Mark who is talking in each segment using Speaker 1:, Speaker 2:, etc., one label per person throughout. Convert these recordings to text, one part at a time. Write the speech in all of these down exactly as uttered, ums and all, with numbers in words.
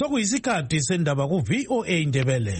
Speaker 1: Sokuyisikhathi sendaba ku V O A Indebele.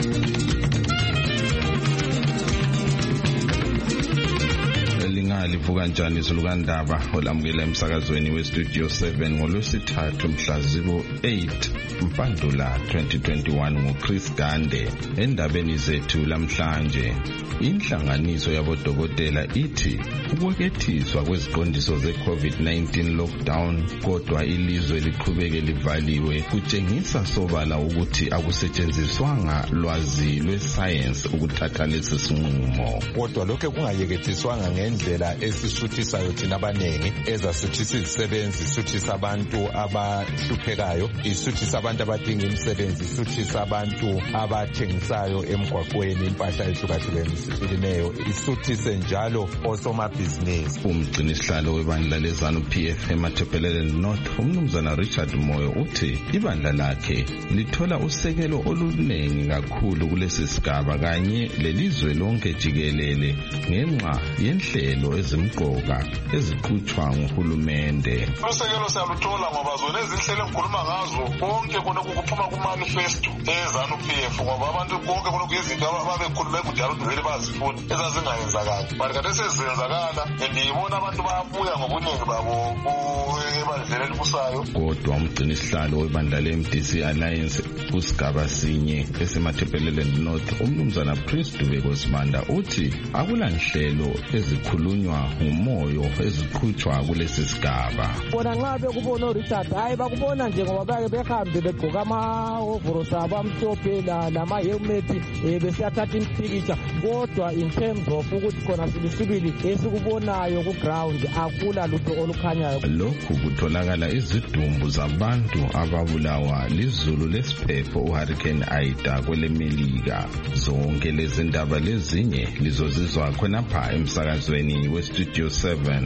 Speaker 2: Livuka njani izulukandaba olamukela emsakazweni westudio seven ngolwesithathu mhla zero eight Mpandula twenty twenty-one nguChris Gande. Endabeni zethu lamhlanje, inhlanganiso yabodokotela ithi ukwekethiswa kweziqondiso ze-COVID nineteen lockdown kodwa ilizwe liqhubeke livaliwe kutshengisa sobala ukuthi akusetshenziswanga lwazi lwesayensi ukuthatha lesi sinqumo.
Speaker 3: Kodwa lokho kungayeketiswanga ngendlela esisuthisayo thina abanengi, ezasuthisa izisebenzi, isuthisa abantu abahluphekayo, isuthisa abantu abadinga imisebenzi, isuthisa abantu abathengisayo emgwaqweni impahla ehlukahlukeneyo, isuthise njalo osomabhizinisi.
Speaker 2: Umgcinisihlalo webandla lezanu P F eMathebelele North, umnumzana Richard Moyo, uthi ibandla lakhe lithola usekelo olunengi kakhulu kulesi sigaba kanye lelizwe lonke jikelele ngenxa yenhlelo ezimqoka eziqhutshwa nguhulumende.
Speaker 4: Usekelo siyaluthola ngoba zona ezinhlelo engikhuluma ngazo konke khona kuphuma kumanifesto ezanu P F, ngoba abantu konke khona kuyizinto ababekhulume kudala ukuthi vele bazifuna ezazingayenzakali. But kade sezenzakala ndiyibona abantu bayabuya ngobuningi babo ebandleni elibusayo.
Speaker 2: Kodwa umgcinisihlalo webandla le-M D C Alliance kusigaba sinye esemathebelele North, umnumzana Prince Dubeko Simanda, uthi akulanhlelo ezikhulunywa ngumoyo eziqhutshwa kulesi sigaba.
Speaker 5: Bona nxa bekubona uRichard hayi bakubona nje ngoba bake behambe begqoka amahovorosi abo amhlophe lama-helmet besiyathatha impikitsha, kodwa in terms of ukuthi khona silisibili esikubonayo ku-ground akula lutho olukhanyayo.
Speaker 2: Lokhu kutholakala izidumbu zabantu ababulawa lizulu lesiphepho uHurricane Ida kwele Melika. Zonke lezi ndaba lezinye lizozizwa khonapha emsakazweni westudio seven.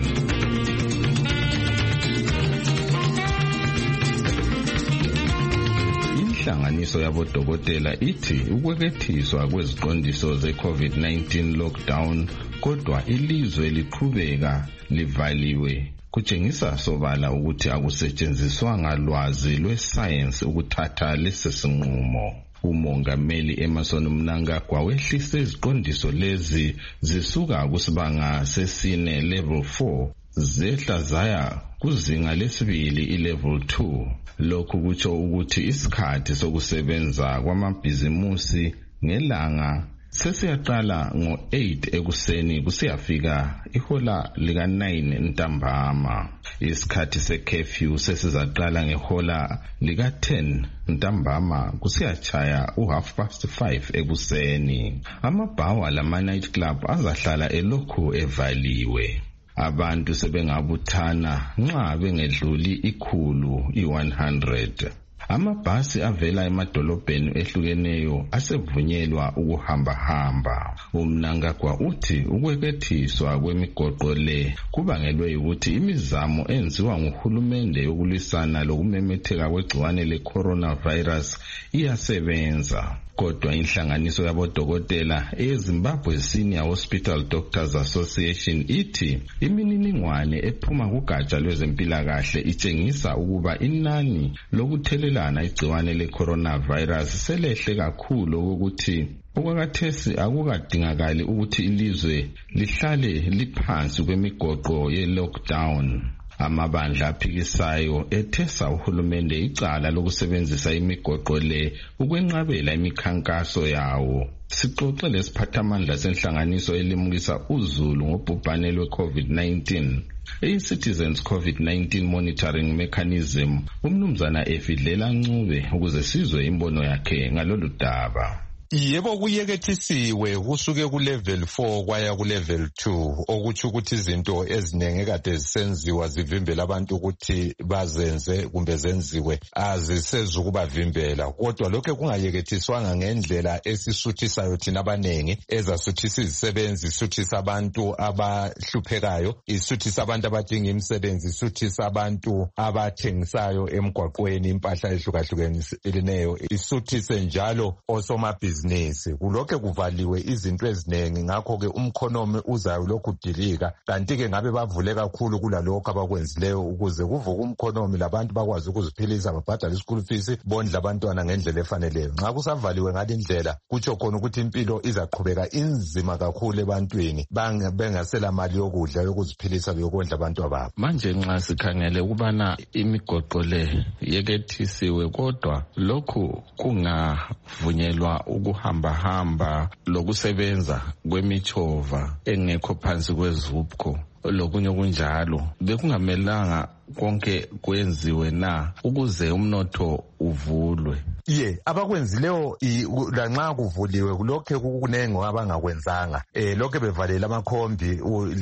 Speaker 2: Inhlanganiso yabodokotela ithi ukwekethiswa kweziqondiso ze-COVID nineteen lockdown kodwa ilizwe liqhubeka livaliwe kutshengisa sobala ukuthi akusetshenziswanga lwazi lwesayensi ukuthatha lesi sinqumo. Umongameli Emerson Mnangagwa wehlise iziqondiso lezi zisuka kusibanga sesine level four zehla zaya kuzinga lesibili i-level two. Lokhu kutsho ukuthi isikhathi sokusebenza kwamabhizimusi ngelanga sesiyaqala ngo eight ekuseni kusiyafika ihola lika nine ntambama. Isikhathi se-curfew sesizaqala ngehola lika ten ntambama kusiyachaya u half past five ekuseni. Amabhawa lama-night club azahlala elokhu evaliwe. Abantu sebengabuthana nxa bengedluli ikhulu i-one hundred. Amabhasi avela emadolobheni ehlukeneyo asevunyelwa ukuhamba-hamba. Umnangagwa uthi ukwekethiswa kwemigoqo le kubangelwe ukuthi imizamo enziwa nguhulumende yokulwisana lokumemetheka kwegciwane le-coronavirus iyasebenza. Kodwa inhlanganiso yabodokotela eZimbabwe Senior Hospital Doctors Association ithi imininingwane ephuma kugatsha lwezempilakahle itshengisa ukuba inani lokuthelelana igciwane le-coronavirus selehle kakhulu ukuthi okwakhathesi akukadingakali ukuthi ilizwe lihlale liphansi kwemigoqo ye-lockdown. Amabandla aphikisayo ethesa uhulumende icala lokusebenzisa imigoqo le ukwenqabela imikhankaso yawo. Sixoxe lesiphathamandla senhlanganiso elimukisa uzulu ngobhubhane lwe-COVID nineteen. I-Citizens COVID nineteen Monitoring Mechanism, umnumzana Efidlela Ncube, ukuze sizwe imbono yakhe ngalolu daba.
Speaker 3: Yebo kuyekethisiwe kusuke ku level four kwaya ku level two, okuthi ukuthi izinto ezinenge kade zisenziwa zivimbela abantu ukuthi bazenze kumbe zenziwe azisezukubavimbela. Kodwa lokho kungayekethiswanga ngendlela esisuthisayo thina abanengi, ezasuthisa izisebenzi, isuthisa abantu abahluphekayo, isuthisa abantu abadinga imisebenzi, isuthisa abantu abathengisayo emgwaqweni impahla ehlukahlukeneyo, isuthise njalo osomabhizinisi amabhizinisi, kulokhe kuvaliwe izinto eziningi, ngakho-ke umkhonomi uzayo lokhu udilika. Kanti-ke ngabe bavule kakhulu kulalokho abakwenzileyo ukuze kuvuke umkhonomi labantu bakwazi ukuziphilisa, babhadale ischool fees, bondle abantwana ngendlela efaneleyo. Nxa kusavaliwe ngale ndlela kutsho khona ukuthi impilo izaqhubeka inzima kakhulu ebantwini bengasela mali yokudla yokuziphilisa yokondla abantu ababo.
Speaker 2: Manje nxa sikhangele ukubana imigoqo le yekethisiwe, kodwa lokhu kungavunyelwa ukuhamba-hamba lokusebenza kwemichova engekho phansi kwezupco lokunye kunjalo, bekungamelanga konke kwenziwe na ukuze umnotho uvulwe?
Speaker 3: Ye, abakwenzileyo lanxa kuvuliwe kulokhe kunengo abangakwenzanga. Eh lokho bevalela amakhombi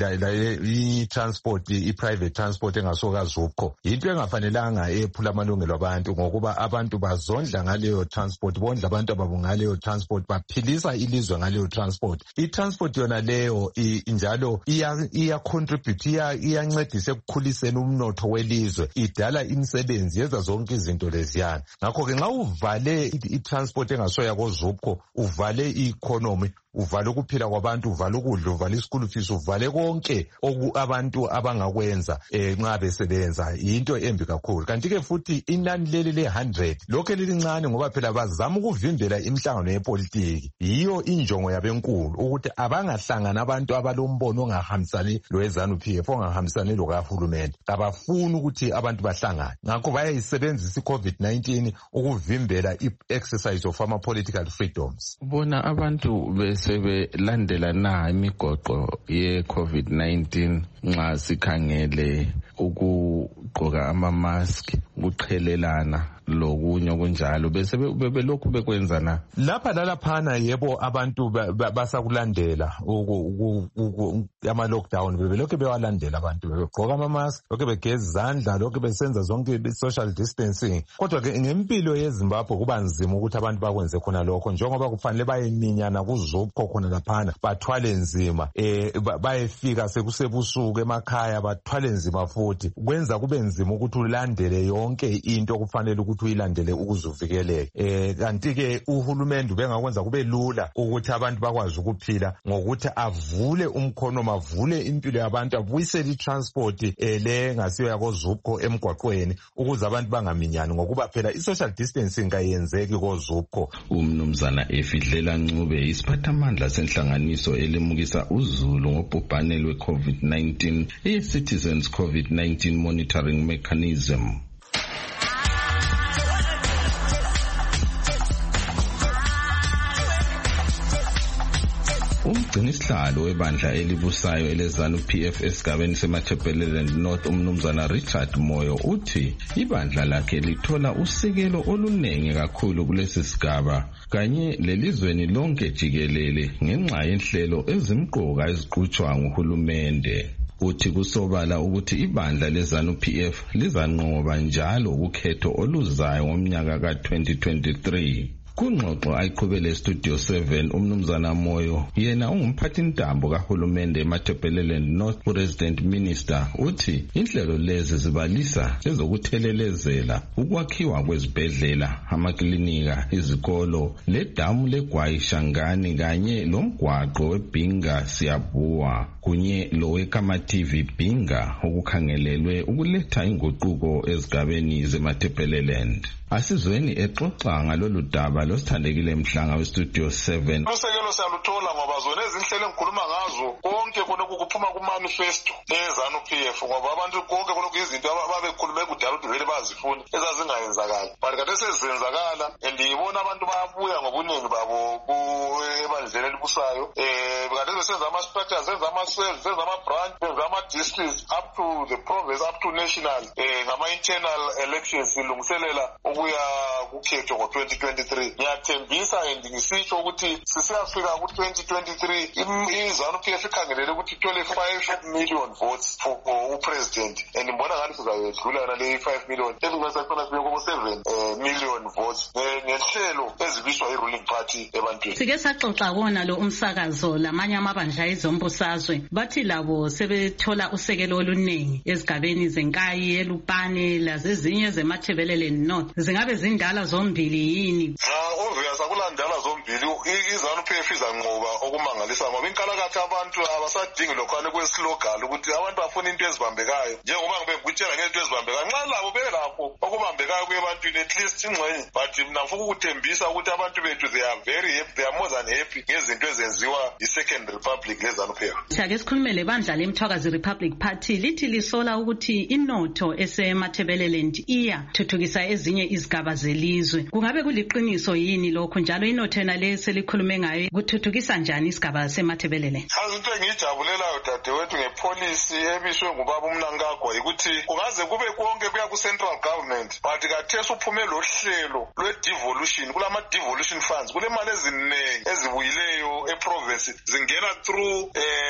Speaker 3: i-transport, i-private transport engasoka zupco. Into engafanelanga ephula amalungelo abantu ngokuba abantu bazondla ngaleyo transport, bondla abantu ababungaleyo transport, baphilisa ilizwe ngaleyo transport. I-transport yona leyo njalo iya contribute, iyancedisa ekukhuliseni umnotho welizwe, idala imisebenzi, yenza zonke izinto leziyana. Ngakho ke nxa uvale i-transport engasoya kozupco, uvale i-economy, uvale ukuphila kwabantu, uvale ukudla, uvale ischool fees, uvale konke oku abantu abangakwenza eh nxa besebenza, into embi kakhulu. Kanti ke futhi inani leli le one hundred lokho lelincane ngoba phela bazama ukuvimbela imihlangano yepolitiki. Yiyo injongo yabenkulu ukuthi abangahlangana abantu abalombono ongahambisani loZANU P F, ongahambisani lokahulumende. Abafuni ukuthi abantu bahlangane. Ngakho bayayisebenzisa i-COVID nineteen ukuvimbela i-exercise of ama political freedoms.
Speaker 2: Bona abantu bese sebelandela na imigoqo ye-COVID nineteen nxa sikhangele ukugqoka ama-mask, ukuqhelelana lokunye okunjalo, bese belokhu bekwenza na?
Speaker 3: Lapha lalaphana yebo abantu basakulandela ama-lockdown, bebelokhu bewalandela abantu, begqoka ama-mask, lokhu begeza izandla, lokhu besenza zonke social distancing. Kodwa ke ngempilo yeZimbabwe kuba nzima ukuthi abantu bakwenze khona lokho, njengoba kufanele bayeminyana kuzupco khona laphana, bathwale nzima, eh bayefika sekusebusuku emakhaya bathwale nzima futhi. Kwenza kube nzima ukuthi ulandele yonke into kufanele ukuthi uyilandele ukuzuvikeleke. Eh kanti ke uhulumende ubengakwenza kube lula ukuthi abantu bakwazi ukuphila ngokuthi avule umkhono, avule impilo yabantu, abuyisele i-transport eh le ngasiyo yakozupco emgwaqweni ukuze abantu bangaminyani, ngokuba phela i-social distancing kayenzeki kozupco.
Speaker 2: Umnumzana Efidlela Ncube, isiphathamandla senhlanganiso elimukisa uzulu ngobhubhane lwe-COVID nineteen, i-Citizens COVID nineteen Monitoring Mechanism. Umgcinisihlalo webandla elibusayo eleZANU P F esigabeni seMatabeleland North, umnumzana Richard Moyo, uthi ibandla lakhe lithola usekelo olunengi kakhulu kulesi sigaba kanye lelizweni lonke jikelele ngenxa yenhlelo ezimqoka eziqhutshwa nguhulumende. Uthi kusobala ukuthi ibandla leZANU P F lizanqoba njalo ukhetho oluzayo ngomnyaka ka twenty twenty-three. Kungxoxo ayiqhubele Studio seven, umnumzana Moyo, yena ungumphathintambo kahulumende eMatabeleland North President Minister, uthi inhlelo lezi zibalisa ezokuthelelezela ukwakhiwa kwezibhedlela, amaklinika, izikolo, ledamu leGwayi Shangani kanye lomgwaqo weBhinga Siyabuwa kunye loweKamathi Bhinga okukhangelelwe ukuletha inguquko ezigabeni zeMatabeleland. Asizweni exoxa ngalolu daba losithandekile Mhlanga weStudio seven.
Speaker 4: Usekelo siyaluthola ngoba zona ezinhlelo engikhuluma ngazo konke konke kuphuma kumanifesto eZANU P F, ngoba abantu konke konke izinto ababekhulume kudala ukuthi vele bazifuna ezazingayenzakala, but kade sezenzakala and ibona abantu bayabuya ngobuningi babo ebandleni elibusayo. Eh kade besenza ama-structures, senza ama-cells, senza ama-branch, senza ama-districts up to the province, up to national, eh ngama-internal elections silungiselela ukuya kukhetho ngo twenty twenty-three. Ngiyathembisa and ngisitsho ukuthi sisiyafika ku twenty twenty-three iZANU P F ikhangelele ukuthi ithole five million votes for upresident, and ngibona ngathi sizayedlula nale five million ezingasakhona sibe kubo seven million votes ngehlelo ezibiswa i-ruling party ebantwini.
Speaker 6: Sike saxoxa kona lo umsakazo lamanye amabandla ezombusazwe bathi labo sebethola usekelo oluningi ezigabeni zeNkayi, eLupane lazezinye zeMatabeleland North. Zingabe zindala ndala zombili yini?
Speaker 4: Ah, obvious akulandala zombili. iZANU-P F izanqoba okumangalisa ngoba inkalakatha abantu abasadingi lokhane kwesilogal ukuthi abantu bafuna into ezibambekayo. Njengoba ngibe ngikutshela ngento ezibambekayo. Nxa labo belakho okubambekayo kwebantwini at least ingxenye. But nafuna ukuthembisa ukuthi abantu bethu they are very happy, they are more than happy ngezinto ezenziwa i-Second Republic leZANU-P F.
Speaker 6: Siyake sikhulume lebandla leMthwakazi Republic Party lithi lisola ukuthi inotho esemathebeleland iya thuthukisa ezinye izigaba zelizwe. Kungabe kuliqiniso yini lokho njalo inotho nale selikhulume ngayo kuthuthukisa njani isigaba semathebelele?
Speaker 4: Azinto engijabulelayo dadewethu ngepolicy ebiswe ngubaba uMnangagwa ukuthi kungaze kube konke kuya ku central government but kathesi uphume lo hlelo lwe-devolution kulama devolution funds kule mali eziningi ezibuyileyo eprovince zingena through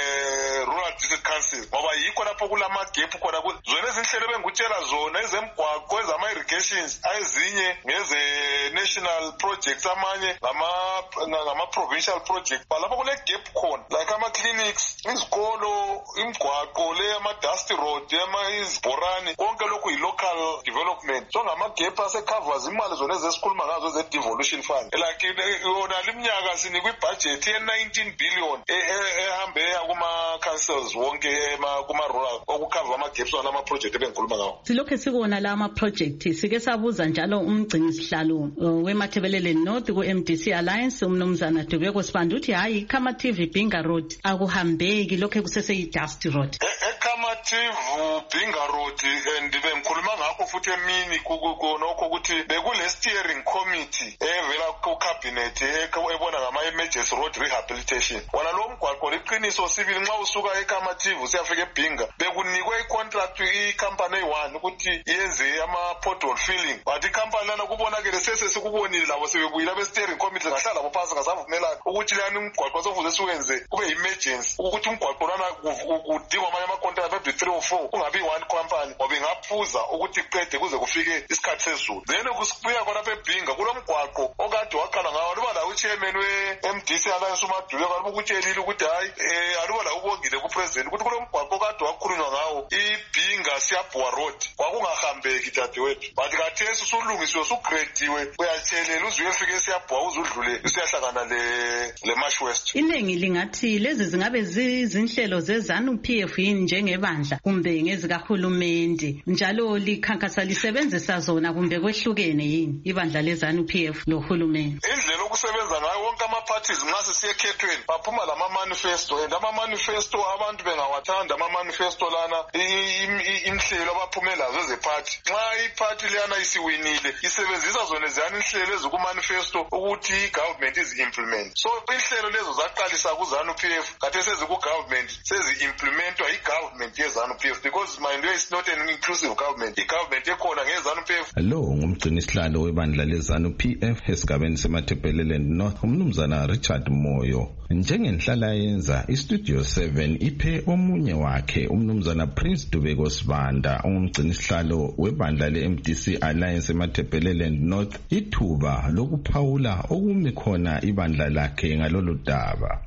Speaker 4: eh rural district council ngoba yikho lapho kulama gap khona zona ezinhlelo bengikutshela zona ezemgwaqo ezama irrigations ezinye ngeze national projects amanye ngama ngama provincial project balapho kule gap khona like ama clinics izikolo imgwaqo le ama dust road ama izibhorani konke lokhu yi local development so ngama gap ase covers imali zona ezesikhuluma ngazo ze devolution fund like yona liminyaka sinikwe budget ye nineteen billion ehambe kuma councils wonke ema kuma rural okucover ama gaps ona ama project ebengikhuluma ngawo.
Speaker 6: Silokho sikubona la ama project sike sabuza njalo umgcini sihlalo weMathebelele North ku M D C Alliance umnumzana Dubeko Sibanda uthi hayi Khamathi Bhinga Road akuhambeki lokho kusese yi dust road.
Speaker 4: eKhamathi Bhinga Road ndibe ngikhuluma ngakho futhi emini nokho ukuthi bekule steering committee evela ku cabinet ebona ngama emergency road rehabilitation wona lo mgwaqo liqiniso sibili nxa usuka eKhamathi usiyafika eBhinga bekunikwe icontract icompany one ukuthi yenze ama pothole filling but icompany lana kubonakele sese sikubonile labo sebebuyila be steering committee ngahlala labo phansi ngasavumelana ukuthi lana umgwaqo sofuze siwenze kube emergency ukuthi umgwaqo lana kudingwa amanye ama contract every three or four kungabi one company ngoba ingaphuza ukuthi iqede kuze kufike isikhathi sezulu then kusibuya khona lapha eBhinga kulomgwaqo okade waqala ngawo luba la uchairman we-M D C Alliance uMaduke kaloku ukutshelile ukuthi hayi eh aluba la ubongile ku president ukuthi kulomgwaqo okade wakhulunywa ngawo iBhinga Siyabhuwa Road kwakungahambeki dadewethu but kathesi usulungisiwe usugradiwe uyatshelela uzuye ufike eSiyabhuwa uzudlule usiyahlangana le le Marsh West.
Speaker 6: Iningi lingathi lezi zingabe zizinhlelo zeZANU-P F yini njengebandla kumbe ngezikahulumende njalo likhankasa lisebenzisa zona kumbe kwehlukene yini ibandla leZANU-P F lohulumende?
Speaker 4: Indlela okusebenza ngayo wonke ama parties nxa sisiyekhethweni baphuma lama manifesto and ama manifesto abantu bengawathanda ama manifesto lana inhlelo abaphume lazo zeparty nxa iparty lana isiwinile isebenzisa zona ziyani inhlelo eziku manifesto ukuthi igovernment is implement so inhlelo lezo zaqalisa ku ZANU-P F kade seziku government sezi implementwa igovernment ye ZANU-P F because mind you is not an inclusive government igovernment ekhona nge ZANU-P F.
Speaker 2: Lo ngumgcini sihlalo webandla le ZANU-P F esigabeni semathebelele North umnumzana Richard Moyo. Njengenhlala yenza iStudio seven iphe omunye wakhe umnumzana Prince Dubeko Sibanda ongumgcini sihlalo webandla le M D C Alliance emathebelele North ithuba lokuphawula okumi khona ibandla lakhe ngalolu daba.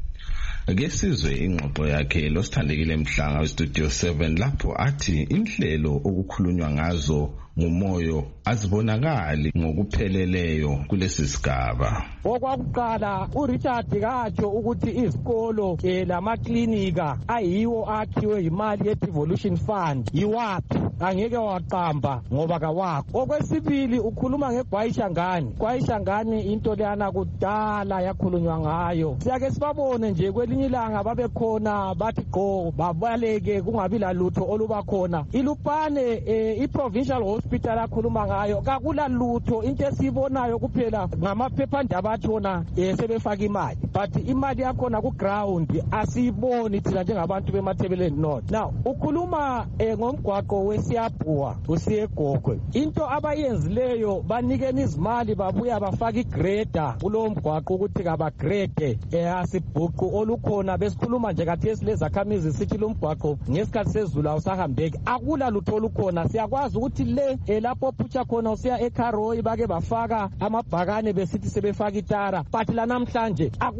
Speaker 2: Ake sizwe ingxoxo yakhe losithandekile Mhlanga weStudio seven lapho athi inhlelo okukhulunywa ngazo ngumoyo azibonakali ngokupheleleyo kulesi sigaba.
Speaker 5: Okwakuqala uRichard katsho ukuthi izikolo lamaklinika ayiwo akhiwe imali ye-devolution fund yiwaphi angeke waqamba ngoba kawakho. Okwesibili ukhuluma ngeGwayishangani. Gwayishangani into leyana kudala yakhulunywa ngayo siyake sibabone nje kwelinye ilanga babekhona bathi gqo babaleke kungabi lalutho oluba khona iLupane eh, i-provincial hospital akhuluma ngayo kakula lutho into esibonayo kuphela ngamaphephandaba athona eh, sebefaka imali but imali yakhona ku ground asiyiboni thina njengabantu beMathebelele North. Now ukhuluma eh, ngomgwaqo weSiyabhuwa usiyeGogwe into abayenzileyo banikeni izimali babuya bafaka igrader kulo mgwaqo ukuthi kabagrade eh, asibhuqu olukhona besikhuluma nje kathesi lezakhamizi sithi lo mgwaqo ngesikhathi sezulu awusahambeki akula lutho olukhona siyakwazi ukuthi le lapho phutsha khona usiya eKharoyi bake bafaka amabhakane besithi sebefaka itara but la namhlanje akula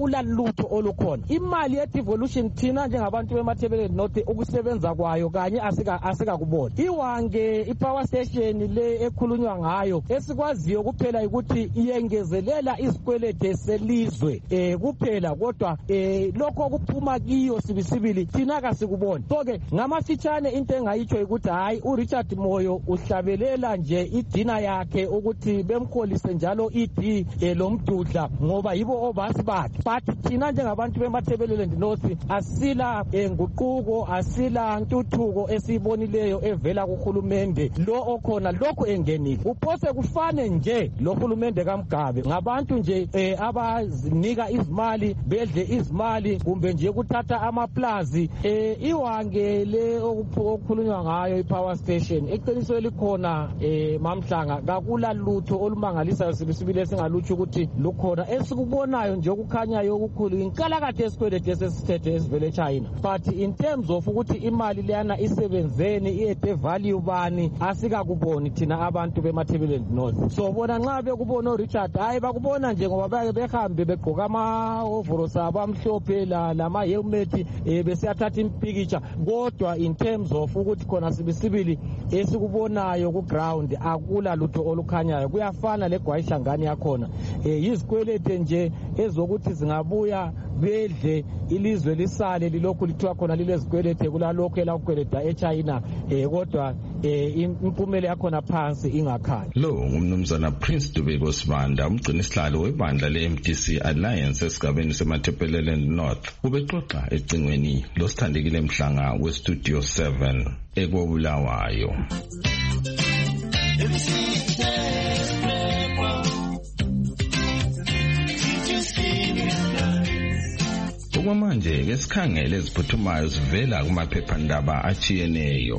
Speaker 5: akulalutho olukhona. Imali ye devolution thina njengabantu beMathebeleni North ukusebenza kwayo kanye asika asikakubona. Iwange ipower station le ekhulunywa ngayo esikwaziyo kuphela ukuthi iyengezelela izikwelede selizwe eh kuphela, kodwa eh lokho kuphuma kiyo sibisibili thina kasikubona. So ke ngamafitshane into engayitsho ukuthi hayi uRichard Moyo uhlabelela nje idina yakhe ukuthi bemkholise njalo idi eh, lomdudla ngoba yibo obasi bakhe. But thina njengabantu beMathebeleni North asila eh, nguquko, asila ntuthuko esibonileyo evela kuhulumende lo okhona lokho engenile. Uphose kufane nje lo hulumende kaMgabe ngabantu nje eh, abazinika izimali bedle izimali kumbe nje kuthatha amaplazi eh, iwange le okukhulunywa ngayo ipower station eqinisweni likhona eh, Mamhlanga kakula lutho olumangalisa sibisibile singalutsho ukuthi lukhona. Esikubonayo nje okukhanyayo okukhulu inkalakathe esikwelede esesithethe esivele eChina, but in terms of ukuthi imali leyana isebenzeni iete value bani asikakuboni thina abantu beMathebeleni North. So bona nxa bekubona uRichard hayi bakubona nje ngoba bake behambe begqoka ama overalls abamhlophe la lama helmet eh, besiyathatha impicture, kodwa in terms of ukuthi khona sibisibili esikubonayo ku ground akula lutho olukhanyayo. Kuyafana legwayishangani yakhona eh, yizikwelede nje ezokuthi zingabuya bedle ilizwe lisale lilokhu lithiwa khona lilezikwelede kulalokho elakweleda eChina eh, kodwa eh, impumela yakhona phansi ingakhali.
Speaker 2: Lo ngumnumzana Prince Dubeko Sibanda, umgcini sihlalo webandla le-M D C Alliance esigabeni seMathebeleni North, ubexoxa ecingweni losithandekile Mhlanga we-Studio seven eKobulawayo. Okwamanje ke sikhangele eziphuthumayo sivela kumaphephandaba achiyeneyo.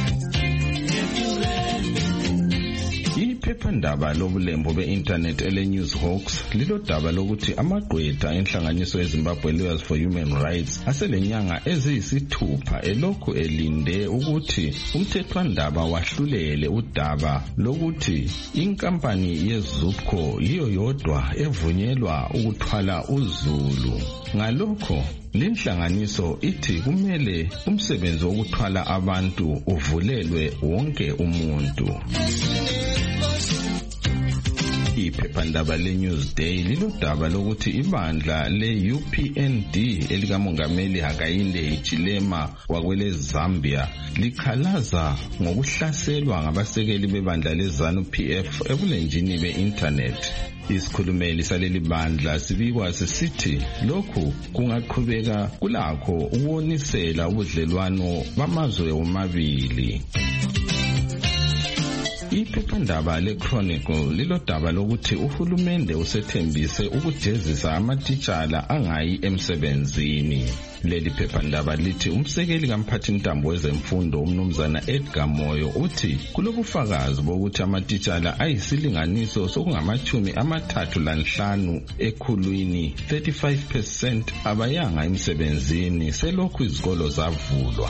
Speaker 2: Iphephandaba lobulembo be-internet ele-Newshawks lilodaba lokuthi amagqwetha enhlanganiso yeZimbabwe Lawyers for Human Rights aselenyanga eziyisithupha elokhu elinde ukuthi umthethwandaba wahlulele udaba lokuthi inkampani yeZupco yiyo yodwa evunyelwa ukuthwala uZulu. Ngalokho linhlanganiso ithi kumele umsebenzi wokuthwala abantu uvulelwe wonke umuntu. Iphephandaba le-Newsday lilodaba lokuthi ibandla le-U P N D elikamongameli Hakainde Hichilema wakwele Zambia likhalaza ngokuhlaselwa ngabasekeli bebandla leZANU P F ebulenjini be-internet. Isikhulumeli saleli bandla sibikwa sisithi lokhu kungaqhubeka kulakho ukuwonisela ubudlelwano bamazwe omabili. Iphephandaba le-Chronicle lilodaba lokuthi uhulumende usethembise ukujezisa amatitshala angayi emsebenzini. Leli phephandaba lithi umsekeli kamphathintambo wezemfundo umnumzana Edgar Moyo uthi kulobufakazi bokuthi amatitshala ayisilinganiso sokungamachumi amathathu lanhlanu ekhulwini thirty-five percent abayanga emsebenzini selokhu izikolo zavulwa.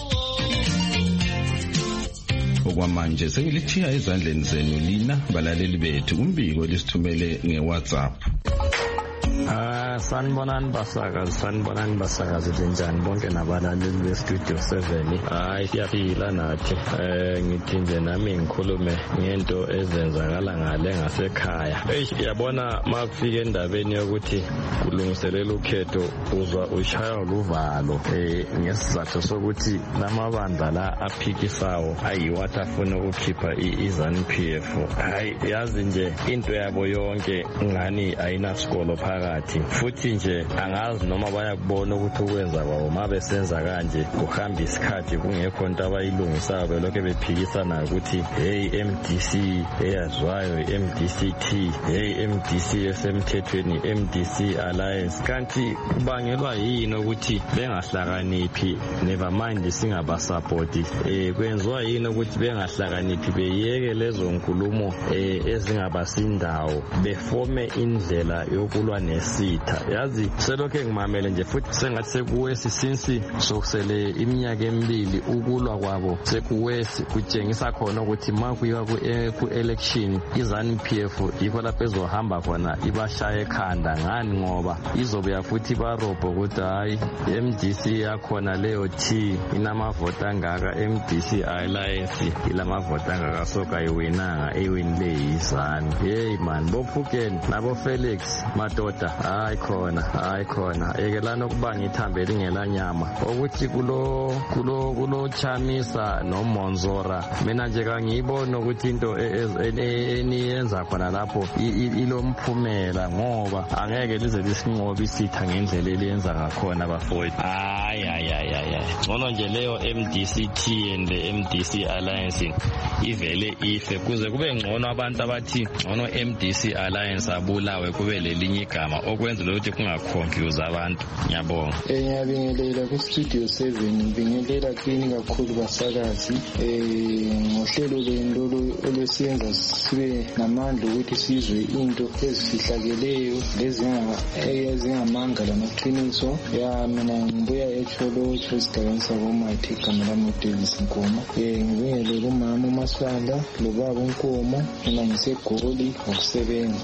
Speaker 2: Okwamanje sengilithiya ezandleni zenu lina balaleli bethu umbiko lisithumele ngeWhatsApp.
Speaker 7: Ah, sanibonani basakazi, sanibonani basakazi njani bonke nabalaleli be-Studio seven. Hayi siyaphila nathi. Eh ngithi nje nami ngikhulume ngento ezenzakala ngale ngasekhaya. Eh yabona makufika endabeni yokuthi kulungiselela ukhetho uzwa ushaya luvalo eh ngesizathu sokuthi lamabandla la aphikisayo ayiwathi afuna ukukhipha iZANU P F. Hayi yazi nje into yabo yonke ngani ayinasikolo phakathi, futhi nje angazi noma bayakubona ukuthi ukwenza kwabo mabesenza kanje kuhamba isikhathi kungekho into abayilungisayo belokho bephikisana ukuthi hey M D C eyazwayo, M D C T, hey M D C esemthethweni, M D C Alliance. Kanti kubangelwa yini ukuthi bengahlakaniphi? Never mind singabasupport. Eh kwenziwa yini ukuthi bengahlakaniphi beyeke lezo nkulumo eh ezingabasindawo befome indlela yokulwa besitha yazi selokhe ngimamele nje futhi sengathi sekuwesi since sokusele iminyaka emibili ukulwa kwabo sekuwesi kutshengisa khona ukuthi makuyiwa ku-election i-ZANU-P F yikho lapho ezohamba khona ibashaya ekhanda ngani ngoba izobuya futhi barobho ukuthi hayi M D C yakhona leyo T inamavota angaka, M D C Alliance ilamavota angaka, soka iwinanga iwinile yi-ZANU. Hey man bophukeni nabo Felix madoda hayi khona hayi khona ekelana ukuba ngithambele ngelanyama ukuthi kulo kulo kulo Chamisa noMonzora mina nje kangiyibona ukuthi into eniyenza khona lapho ilomphumela ngoba angeke lize lisinqobe isitha ngendlela eliyenza ngakhona bafowethu. Hayi hayi hayi ngcono nje leyo M D C T and M D C Alliance ivele ife kuze kube ngcono abantu abathi ngcono M D C Alliance abulawe kube lelinye igama okwenza ukuthi kungaconfuse abantu. Ngiyabonga.
Speaker 8: Eh ngiyabingelela ku Studio seven, ngibingelela kini kakhulu basakazi eh ngohlelo lendolo olwesenza sibe namandla ukuthi sizwe into ezifihlakeleyo lezinga ezingamanga lamaqiniso ya mina ngibuya eCholo esigabeni sakomathi igama lami Davis Nkomo. Eh ngibingelela umama uMasanda lo baba uNkomo mina ngisegoli ngokusebenza.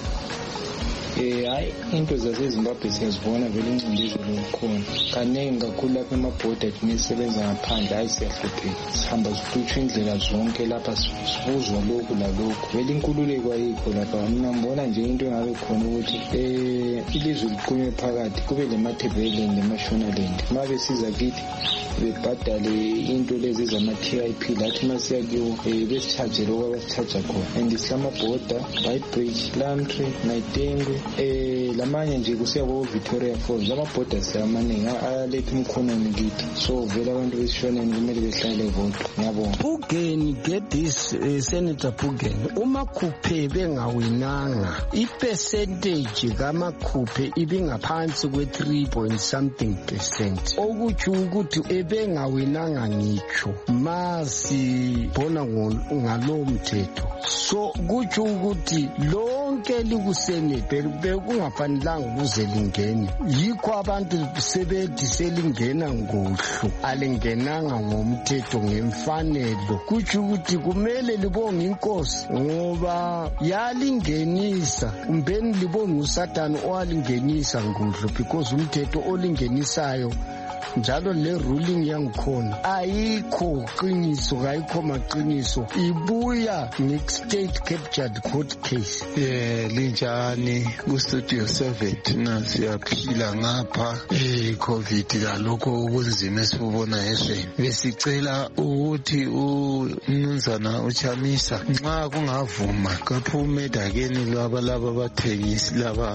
Speaker 8: Eh hayi into zaseZimbabwe siyazibona vele incindezelo lukhona kaningi kakhulu lapha emabhoda nisebenza ngaphandle hayi siyahlupheka sihamba sihluthwa indlela zonke lapha sibuzwa lokhu lalokhu vele inkululeko ayikho lapha. Mina ngibona nje into engabe khona ukuthi eh ilizwe liqunywe phakathi kube lemathebeleni lemashonaland mabe siza kithi bebhadale into lezi zama-T I P lathi masiya kiwo besicharge lokho abasicharge khona and islamabhoda Beitbridge Lantry Naitengwe eh lamanye nje kusiya ko Victoria Falls amabhoda siyamaningi aletha umkhonomi kithi so vele abantu besishoneni kumele behlale bodwa. Ngiyabonga.
Speaker 9: Bugeni get this uh, Senator Bugeni umakhuphe bengawinanga ipercentage kamakhuphe ibingaphansi kwe three point something percent okuthi ukuthi ebengawinanga ngitsho masibona ngalo mthetho so kuthi ukuthi lonke likusenate bekungafanelanga ukuze lingene yikho abantu sebethi selingena ngohlu alingenanga ngomthetho ngemfanelo kuthi ukuthi kumele libonge inkosi ngoba yalingenisa umbeni libonge uSathane owalingenisa ngohlu because umthetho olingenisayo njalo le ruling yangikhona ayikho qiniso ayikho maqiniso ibuya nge-state captured court case.
Speaker 8: Eh linjani ku Studio seven thina siyaphila ngapha eh covid kalokho ubunzima esibona esweni besicela ukuthi uMnumzana uChamisa nxa kungavuma kaphume dakeni laba laba bathengisi laba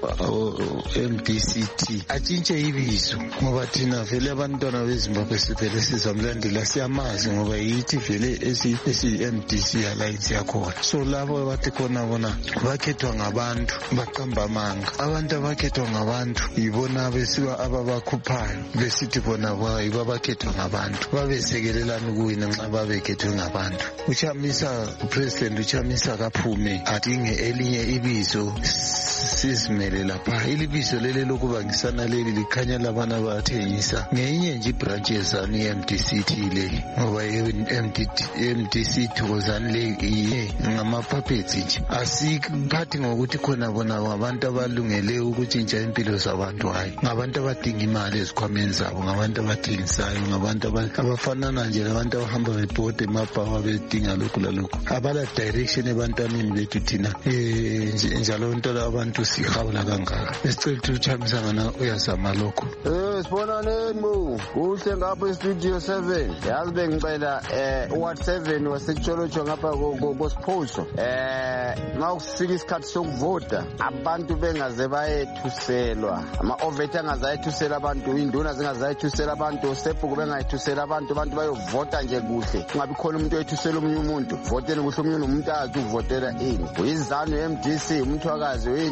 Speaker 8: M D C T atshintshe ibizo ngoba thina vele abantwana beZimbabwe sivele sizamlandela siyamazi ngoba yithi vele esi M D C Alliance yakhona so labo bathi khona bona bakhethwa ngabantu baqamba amanga abantu abakhethwa ngabantu yibona besiba ababakhuphayo besithi bona bayiba bakhethwa ngabantu babesekelelana kuwina nxa babekhethwe ngabantu. uChamisa uPresident uChamisa kaphume adinge elinye ibizo sizimele lapha ilibizo lele lokuba ngisana leli likhanya labana bathengisa ngenye nje branch yezanu M D C T le ngoba M D C thokozani le iye ngama puppets nje asiphathi ngokuthi khona bona abantu abalungele ukutshintsha impilo zabantu hayi ngabantu abadinga imali ezikhwameni zabo ngabantu abathengisayo ngabantu abafanana nje labantu abahamba bebhode emabhawa bedinga lokhu lalokhu abala direction ebantwaneni bethu thina eh njalo into abantu sihawula kangaka esicela ukuthi uChamisa ngana uyazama lokho.
Speaker 10: Eh sibonaneni mo kuhle ngapha eStudio seven yazi bengicela eh uWard seven wasecholocho ngapha koSiphoso eh ngakufika isikhathi sokuvota abantu bengaze bayethuselwa ama oveta angazayethusela abantu induna zingazayethusela abantu sephu bengayethusela abantu abantu bayovota nje kuhle kungabi khona umuntu oyethusela omunye umuntu voteni kuhle omunye umuntu azi uvotela ini uyiZANU M D C umthwakazi yini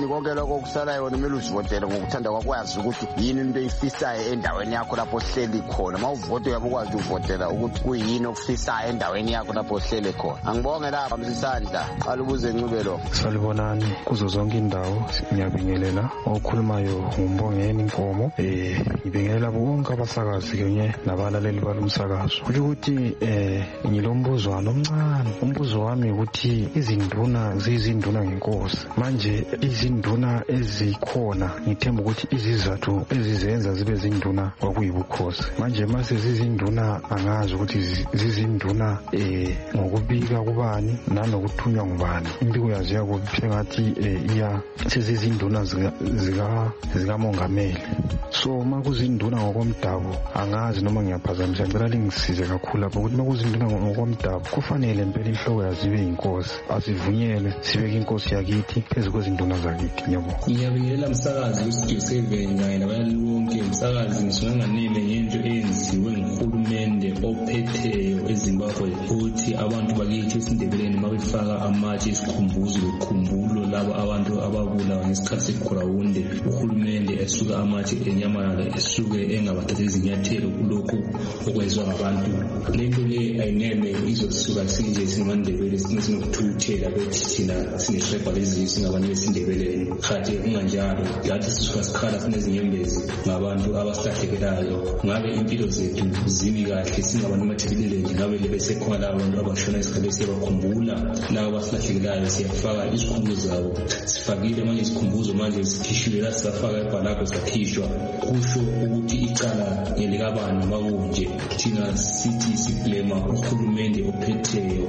Speaker 10: ekugcineni konke lokho kusalayo kumele uzivotele ngokuthanda kwakwazi ukuthi yini into eyifisayo endaweni yakho lapho ohleli khona. Uma uvote uyabe ukwazi uvotela ukuthi kuyini okufisayo endaweni yakho lapho ohleli khona. Angibonge lapha msisandla qala ubuze ncube lo.
Speaker 11: Salibonani kuzo zonke indawo, ngiyabingelela okhulumayo ngumbongeni Nkomo. Eh ngibingelela bonke abasakazi kunye nabalaleli balomsakazo. Kusho ukuthi eh ngilombuzwana omncane. Umbuzo wami ukuthi izinduna zizinduna ngenkosi. Manje izinduna ezikhona ngithemba ukuthi izizathu ezizenza zibe zinduna kwakuyibukhosi. Manje mase zizinduna angazi ukuthi zizinduna eh ngokubika kubani nanokuthunywa ngubani. Imbiko yaziya ukuthi ngathi iya sezizinduna zika zika zikamongameli. So makuzinduna ngokomdabu angazi noma ngiyaphazamisa, ngicela lingisize kakhulu lapho ukuthi makuzinduna ngokomdabu kufanele impela inhloko yazibe inkosi, asivunyelwe sibeke inkosi yakithi phezu kwezinduna zakithi. Ngiyabonga.
Speaker 12: Ngiyabingelela msakazi uStudio seven kanye nabalali bonke. Msakazi ngisinganganele ngento eyenziwe nguhulumende ophetheyo eZimbabwe ukuthi abantu bakithi esindebeleni mabefaka amatshe esikhumbuzo lokhumbulo labo abantu ababulawa ngesikhathi segrawunde, uhulumende esuka amatshe enyamala esuke engabathatha izinyathelo kulokhu okwenziwa ngabantu. Lento le ayineme izosuka sinje singandebele sinokuthuthela bethi thina sinesheba lezi singabantu besindebeleni. Khathi kunganjalo yathi sisuka sikhala sinezinyembezi ngabantu abasilahlekelayo. Ngabe impilo zethu zimi kahle singabantu emathebeleni, ngabe lebesekhona abantu abashona isikhathi siyabakhumbula labo abasilahlekelayo, siyafaka isikhumbuzo zabo. Sifakile manje isikhumbuzo manje sikhishwe la safaka ibhalako sakhishwa. Kusho ukuthi icala ngelikabani makunje thina sithi siblema uhulumende ophetheyo.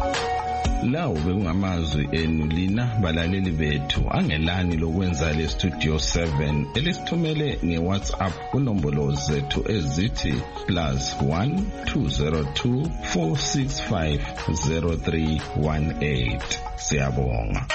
Speaker 2: Lawo bekungamazwi enu lina balaleli bethu. Angelani lokwenza le Studio seven elisithumele ngeWhatsApp kunombolo zethu ezithi plus one two zero two four six five zero three one eight. Siyabonga.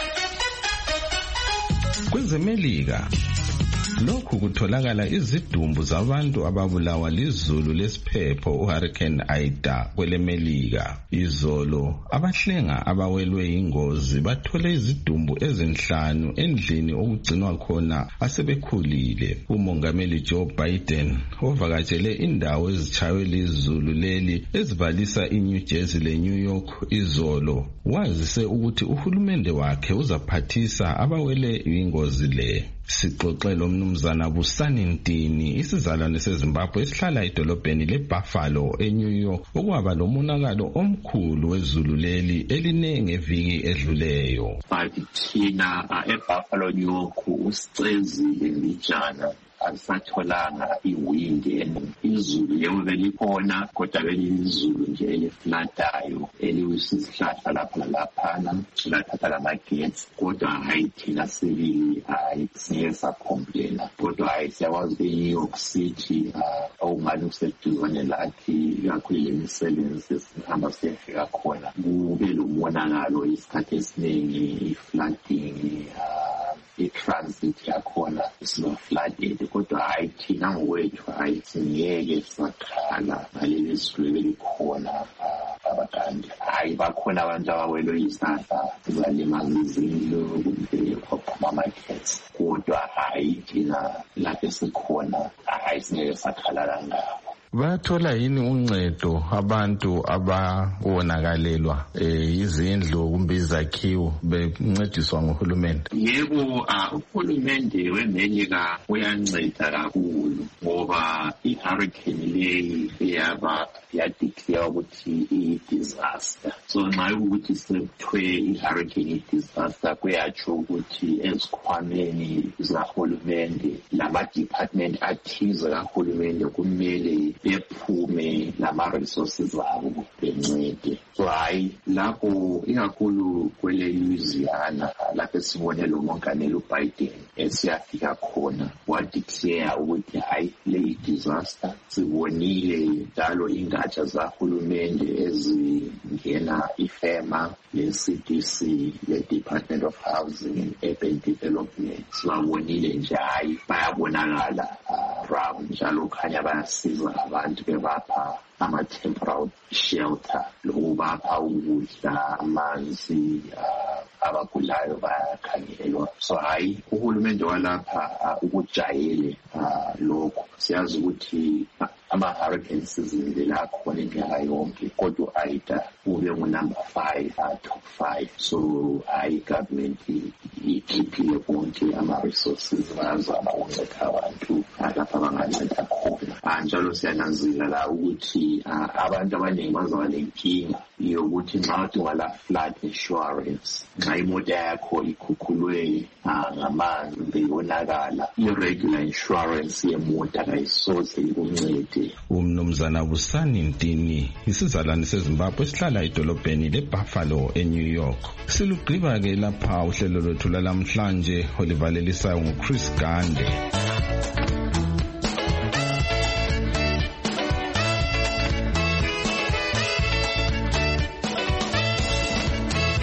Speaker 2: KwezeMelika lokhu kutholakala izidumbu zabantu ababulawa lizulu lesiphepho uHurricane Ida kweleMelika. Izolo abahlenga abawelwe ingozi bathole izidumbu ezinhlanu endlini okugcinwa khona asebekhulile. Umongameli Joe Biden ovakatshele indawo ezichaywe lizulu leli ezibalisa iNew Jersey leNew York izolo wazise ukuthi uhulumende wakhe uzaphathisa abawele ingozi le. Sixoxela umnumzana Busani Ntini, isizalwane seZimbabwe esihlala edolobheni leBuffalo eNew York, okwaba lomonakalo omkhulu wezulu leli eline ngeviki edluleyo.
Speaker 13: Bathi thina eBuffalo New York usicezile lijana alisatholanga iwindi izulu yebo belikhona kodwa belizulu nje eliflatayo eliwisihlahla lapha laphana silathatha lamagetsi kodwa hayi thina sibili ayisiye sakomplena kodwa hayi siyakwazi e-New York City awungani useduzane lathi kakhulu lemisebenzi sihamba siyafika khona kube lomonakalo isikhathi esiningi i-flooding i-transit yakhona isino-flooded kodwa hayi thina ngokwethu hayi singeke sakhala ngaleli zulu belikhona abakandi. Hayi bakhona abantu abawelwe yisandla zalimaza izindlu kumbe kwaphuma amagetsi kodwa hayi thina lapho esikhona hayi singeke sakhala ngabo.
Speaker 2: Bathola yini uncedo abantu abawonakalelwa izindlu kumbe izakhiwo bencediswa nguhulumende?
Speaker 13: Yebo, uhulumende weMelika uyanceda kakhulu ngoba i-hurricane leyi yaba yadeclare ukuthi i-disaster. So nxa ukuthi sekuthiwe i-hurricane i-disaster kuyatsho ukuthi ezikhwameni zikahulumende lama-department athize kahulumende kumele bephume lama-resources abo bencede. So hayi lapho ikakhulu kwele Louisiana lapho esibone lo mongameli uBiden esiyafika khona wadeclare ukuthi hayi le disaster sibonile njalo ingatsha zahulumende ezingena ifema le-C D C le-Department of Housing and Urban Development sibabonile nje hayi bayabonakala round njalo khanya bayasiza abantu bebapha ama-temporary shelter lokubapha ukudla amanzi abagulayo bayakhangelwa. So hayi uhulumende walapha ukujayele lokho. Siyazi ukuthi ama-hurricane season belakhona iminyaka yonke, kodwa ayida ube ngu-number five, top five. So hayi government ikhiphile konke ama-resources bazama ukunceda abantu lapha abanganceda khona. Njalo siyananzela la ukuthi abantu abaningi bazaba nenkinga yokuthi nxa udinga la flood insurance, nxa imoto yakho ikhukhulwe ngamanzi beyonakala, i-regular insurance yemoto kayisoze ikuncede.
Speaker 2: Umnumzana Busani Ntini isizalwane seZimbabwe esihlala edolobheni leBuffalo eNew York. Silugqiba ke lapha uhlelo lwethu lalamhlanje olivalelisayo nguChris Gande.